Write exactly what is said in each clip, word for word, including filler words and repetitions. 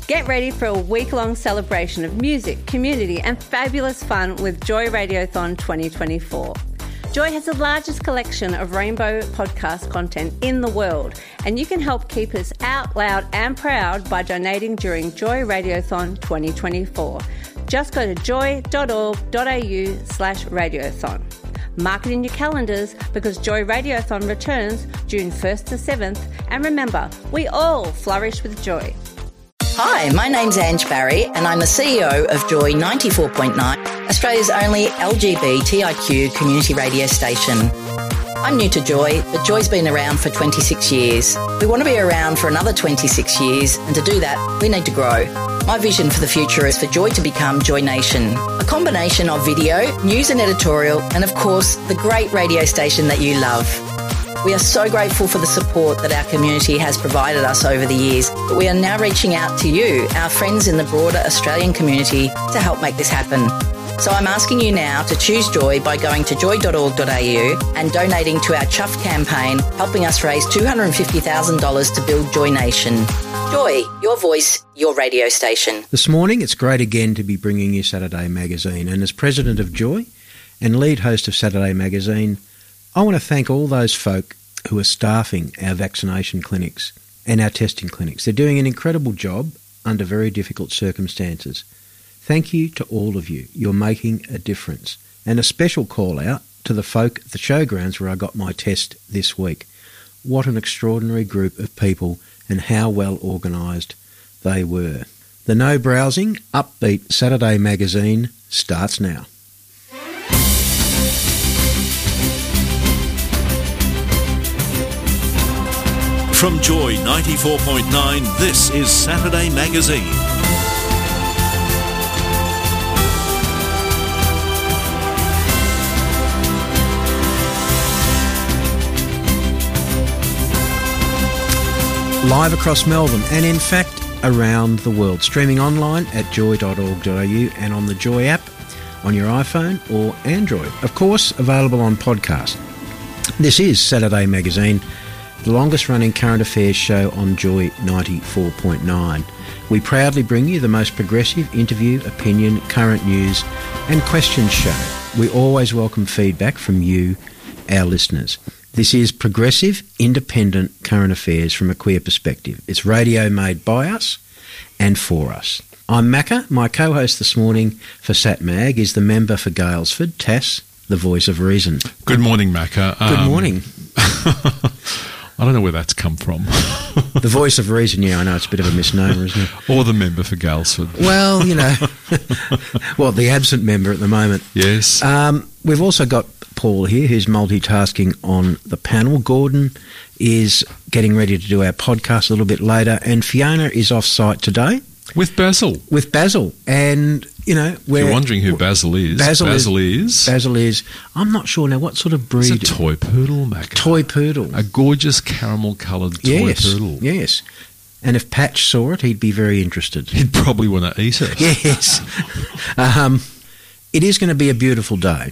Get ready for a week-long celebration of music, community and fabulous fun with Joy Radiothon twenty twenty-four. Joy has the largest collection of rainbow podcast content in the world, and you can help keep us out loud and proud by donating during Joy Radiothon twenty twenty-four. Just go to joy.org.au slash radiothon. Mark it in your calendars because Joy Radiothon returns June first to seventh, and remember, we all flourish with joy. Hi, my name's Ange Barry and I'm the C E O of Joy ninety-four point nine, Australia's only L G B T I Q community radio station. I'm new to Joy, but Joy's been around for twenty-six years. We want to be around for another twenty-six years, and to do that, we need to grow. My vision for the future is for Joy to become Joy Nation, a combination of video, news and editorial, and of course, the great radio station that you love. We are so grateful for the support that our community has provided us over the years, but we are now reaching out to you, our friends in the broader Australian community, to help make this happen. So I'm asking you now to choose Joy by going to joy dot org dot a u and donating to our Chuff campaign, helping us raise two hundred fifty thousand dollars to build Joy Nation. Joy, your voice, your radio station. This morning, it's great again to be bringing you Saturday Magazine, and as president of Joy and lead host of Saturday Magazine, I want to thank all those folk who are staffing our vaccination clinics and our testing clinics. They're doing an incredible job under very difficult circumstances. Thank you to all of you. You're making a difference. And a special call out to the folk at the showgrounds where I got my test this week. What an extraordinary group of people and how well organised they were. The no browsing, upbeat Saturday Magazine starts now. From Joy ninety-four point nine, this is Saturday Magazine. Live across Melbourne and in fact around the world. Streaming online at joy dot org dot a u and on the Joy app on your iPhone or Android. Of course, available on podcast. This is Saturday Magazine, the longest running current affairs show on Joy ninety-four point nine. We proudly bring you the most progressive interview, opinion, current news and questions show. We always welcome feedback from you, our listeners. This is progressive, independent current affairs from a queer perspective. It's radio made by us and for us. I'm Macca. My co-host this morning for Sat Mag is the member for Galesford, Tass, the voice of reason. Good morning, Macca. Good um, morning. I don't know where that's come from. The voice of reason, yeah, I know it's a bit of a misnomer, isn't it? Or the member for Galesford. Well, you know, well, the absent member at the moment. Yes. Um, we've also got Paul here, who's multitasking on the panel. Gordon is getting ready to do our podcast a little bit later, and Fiona is off site today. With Basil. With Basil. And, you know, we're... If you're wondering who Basil is, Basil, Basil is, is... Basil is... I'm not sure now, what sort of breed... It's a toy poodle, Mac. Toy poodle. A gorgeous caramel-coloured toy yes, poodle. Yes. And if Patch saw it, he'd be very interested. He'd probably want to eat it. Yes. um, it is going to be a beautiful day.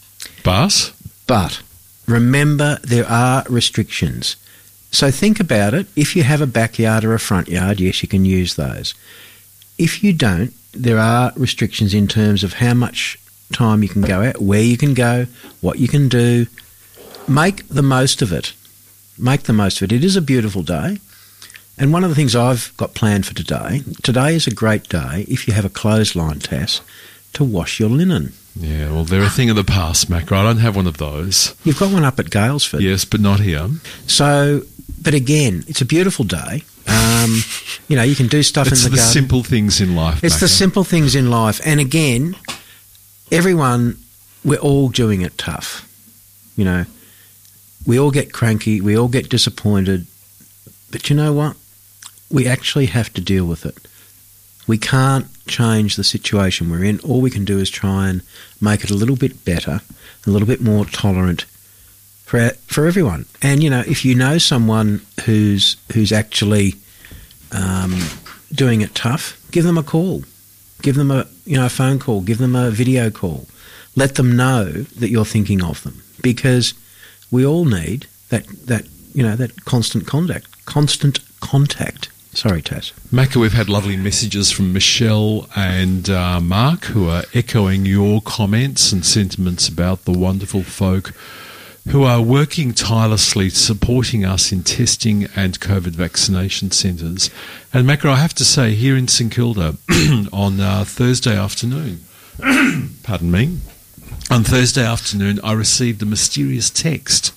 But? But remember, there are restrictions. So think about it. If you have a backyard or a front yard, yes, you can use those. If you don't, there are restrictions in terms of how much time you can go out, where you can go, what you can do. Make the most of it. Make the most of it. It is a beautiful day. And one of the things I've got planned for today, today is a great day, if you have a clothesline, Tass, to wash your linen. Yeah, well, they're a thing of the past, Mac. I don't have one of those. You've got one up at Galesford. Yes, but not here. So, but again, it's a beautiful day. Um, you know, you can do stuff it's in the, the garden. It's the simple things in life, It's Macca. the simple things in life. And again, everyone, we're all doing it tough. You know, we all get cranky, we all get disappointed. But you know what? We actually have to deal with it. We can't change the situation we're in. All we can do is try and make it a little bit better, a little bit more tolerant for for everyone. And, you know, if you know someone who's who's actually um, doing it tough, give them a call. Give them a, you know, a phone call. Give them a video call. Let them know that you're thinking of them, because we all need that, that you know, that constant contact, constant contact Sorry, Taz. Macca, we've had lovely messages from Michelle and uh, Mark, who are echoing your comments and sentiments about the wonderful folk who are working tirelessly supporting us in testing and COVID vaccination centres. And Macca, I have to say, here in St Kilda on uh, Thursday afternoon, pardon me, on Thursday afternoon I received a mysterious text,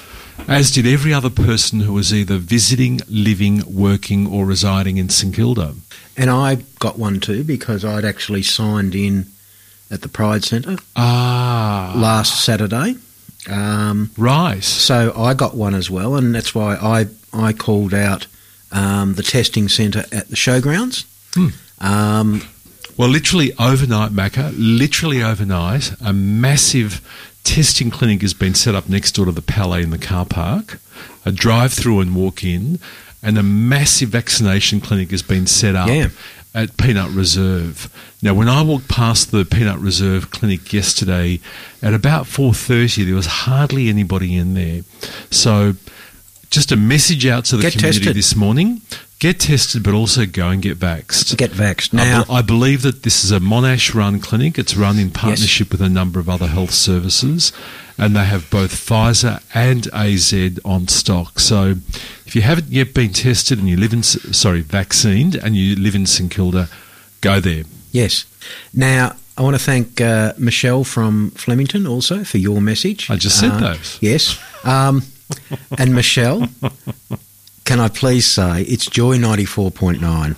as did every other person who was either visiting, living, working or residing in St Kilda. And I got one too because I'd actually signed in at the Pride Centre Ah. last Saturday. Um, Right. so I got one as well, and that's why I, I called out um, the testing centre at the showgrounds. Hmm. Um, Well, literally overnight, Macca, literally overnight, a massive testing clinic has been set up next door to the Palais in the car park, a drive-through and walk-in, and a massive vaccination clinic has been set up Yeah. at Peanut Reserve. Now, when I walked past the Peanut Reserve clinic yesterday at about four thirty, there was hardly anybody in there. So just a message out to the Get community tested. this morning. Get tested, but also go and get vaxxed. get vaxxed. I Now, be- I believe that this is a Monash-run clinic. It's run in partnership with a number of other health services, and they have both Pfizer and A Z on stock. So if you haven't yet been tested and you live in, S- sorry, vaccinated and you live in St Kilda, go there. yes. Now, I want to thank uh, Michelle from Flemington also for your message. I just said Uh, those. Yes. Um, and Michelle, can I please say it's Joy ninety-four point nine.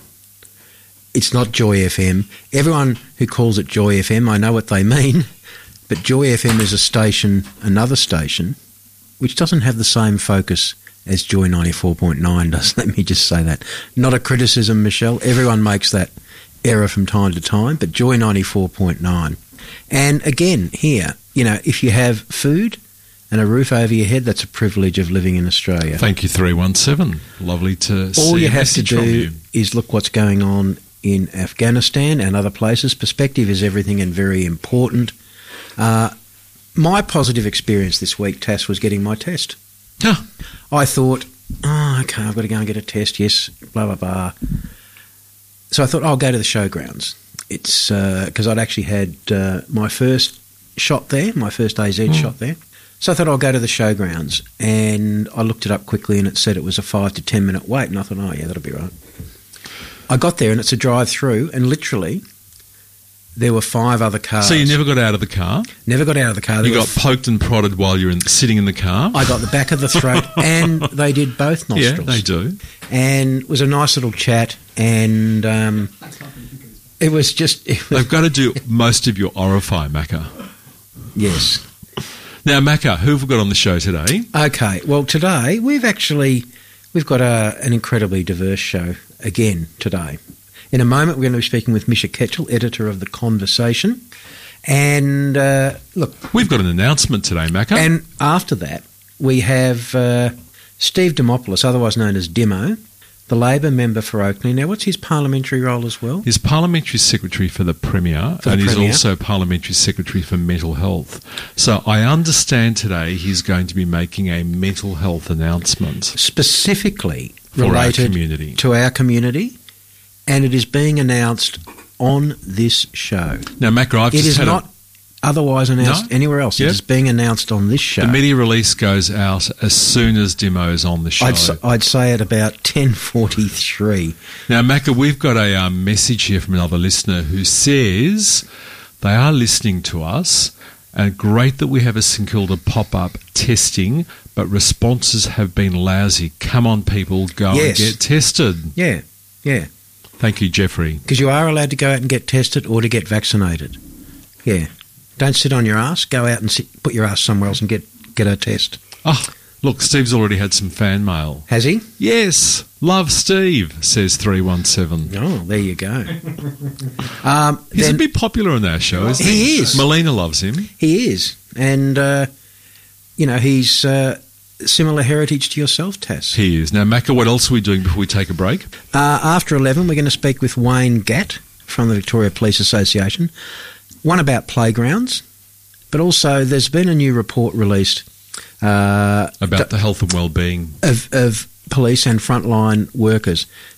It's not Joy F M. Everyone who calls it Joy F M, I know what they mean, but Joy F M is a station, another station, which doesn't have the same focus as Joy ninety-four point nine does. Let me just say that. Not a criticism, Michelle. Everyone makes that error from time to time, but Joy ninety-four point nine. And again, here, you know, if you have food and a roof over your head, that's a privilege of living in Australia. Thank you, three one seven. Lovely to see All you a have to message from do you. is look what's going on in Afghanistan and other places. Perspective is everything and very important. Uh, my positive experience this week, Tass, was getting my test. Ah, I thought, oh, okay, I've got to go and get a test, yes, blah, blah, blah. So I thought, I'll go to the showgrounds. It's because uh, I'd actually had uh, my first shot there, my first A Z Mm. shot there. So I thought I'll go to the showgrounds, and I looked it up quickly, and it said it was a five to ten minute wait, and I thought, oh yeah, that'll be right. I got there, and it's a drive-through, and literally there were five other cars. so you never got out of the car? never got out of the car. There You were got poked and prodded while you were in, sitting in the car? I got the back of the throat, and they did both Yeah, nostrils. they do. And it was a nice little chat, and um, it was just it was, They've got to do most of your orify, Macca. yes. Now, Macca, who have we got on the show today? Okay, well today we've actually we've got a, an incredibly diverse show again today. In a moment, we're going to be speaking with Misha Ketchell, editor of The Conversation, and uh, look, We've got an announcement today, Macca. and after that we have uh, Steve Dimopoulos, otherwise known as Dimo, the Labor member for Oakley. Now, what's his parliamentary role as well? He's Parliamentary Secretary for the Premier, For the and he's Premier. also Parliamentary Secretary for Mental Health. So I understand today he's going to be making a mental health announcement Specifically for our related community. to our community, and it is being announced on this show. Now, Macca, I've It just is had not a, otherwise announced No? anywhere else. Yep. It is being announced on this show. the media release goes out as soon as Dimo is on the show. I'd, s- I'd say at about ten forty-three. Now, Macca, we've got a um, message here from another listener who says they are listening to us, and great that we have a St Kilda pop-up testing, but responses have been lousy. Come on, people, go Yes. and get tested. Yeah, yeah. Thank you, Jeffrey. Because you are allowed to go out and get tested or to get vaccinated. Yeah. Don't sit on your ass. Go out and sit, put your ass somewhere else and get, get a test. Oh, look, Steve's already had some fan mail. Has he? Yes, love Steve, says three one seven. Oh, there you go. Um, He's then a bit popular on our show, isn't he? He is. Melina loves him. he is. And, uh, you know, he's uh, similar heritage to yourself, Tass. He is. Now, Macca, what else are we doing before we take a break? Uh, after eleven, we're going to speak with Wayne Gatt from the Victoria Police Association. One about playgrounds, but also there's been a new report released uh, About the health and well-being. of, of police and frontline workers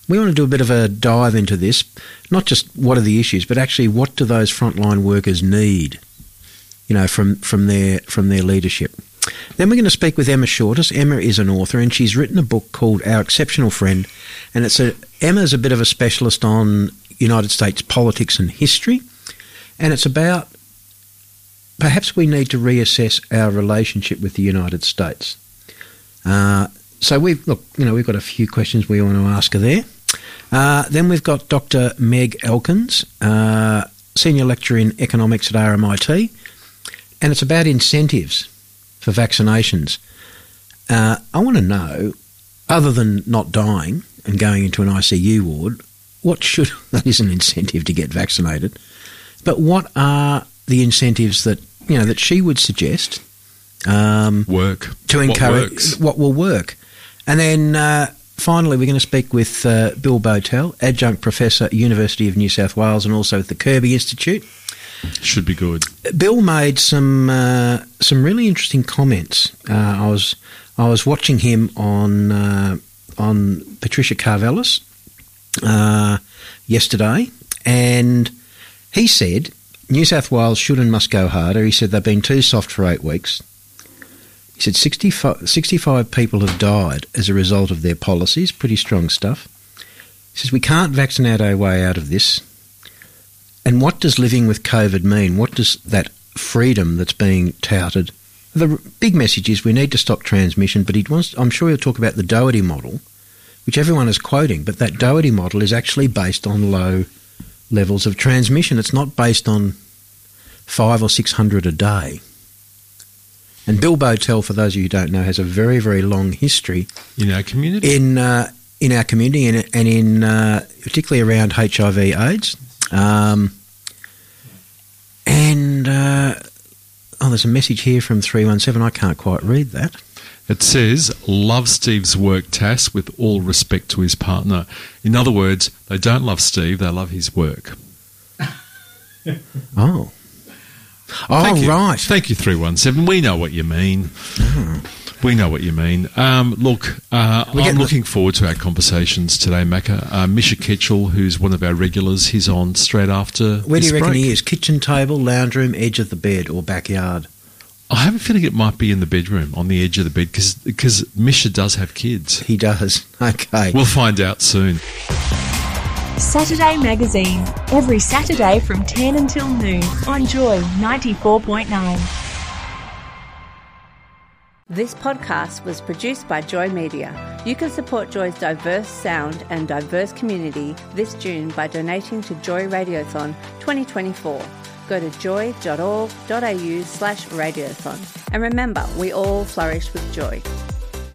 we want to do a bit of a dive into this, not just what are the issues, but actually what do those frontline workers need, you know, from, from their from their leadership. Then we're going to speak with Emma Shortis. Emma is an author and she's written a book called Our Exceptional Friend, and it's a Emma's a bit of a specialist on United States politics and history, and it's about perhaps we need to reassess our relationship with the United States. Uh, so we've look, you know, we've got a few questions we want to ask her there. Uh, then we've got Doctor Meg Elkins, uh, senior lecturer in economics at R M I T, and it's about incentives for vaccinations. Uh, I want to know, other than not dying and going into an I C U ward, what should that is an incentive to get vaccinated, but what are the incentives that you know that she would suggest? Um, work to encourage what, what will work, and then uh, finally we're going to speak with uh, Bill Botel, adjunct professor at University of New South Wales and also at the Kirby Institute. Should be good. Bill made some uh, some really interesting comments. Uh, I was I was watching him on uh, on Patricia Karvelas uh, yesterday, and he said New South Wales should and must go harder. He said they've been too soft for eight weeks. He said sixty-five, sixty-five people have died as a result of their policies. Pretty strong stuff. He says we can't vaccinate our way out of this. And what does living with COVID mean? What does that freedom that's being touted? The big message is we need to stop transmission, but he wants, I'm sure he'll talk about the Doherty model, which everyone is quoting, but that Doherty model is actually based on low levels of transmission. It's not based on five or six hundred a day. And Bill Botel, for those of you who don't know, has a very, very long history in our community, in uh, in our community, and, and in uh, particularly around H I V AIDS. Um, and uh, oh, there's a message here from three one seven. I can't quite read that. It says, love Steve's work, Tass, with all respect to his partner. In other words, they don't love Steve, they love his work. Oh. Oh, Thank you. right. Thank you, three one seven. We know what you mean. Oh. We know what you mean. Um, look, uh, We I'm get- looking forward to our conversations today, Macca. Uh, Misha Ketchell, who's one of our regulars, he's on straight after Where do this you reckon break. he is? Kitchen table, lounge room, edge of the bed, or backyard? I have a feeling it might be in the bedroom, on the edge of the bed, because Misha does have kids. He does. Okay. We'll find out soon. Saturday Magazine, every Saturday from ten until noon on Joy ninety-four point nine. This podcast was produced by Joy Media. You can support Joy's diverse sound and diverse community this June by donating to Joy Radiothon twenty twenty-four. Go to joy dot org dot a u slash radiothon. And remember, we all flourish with joy.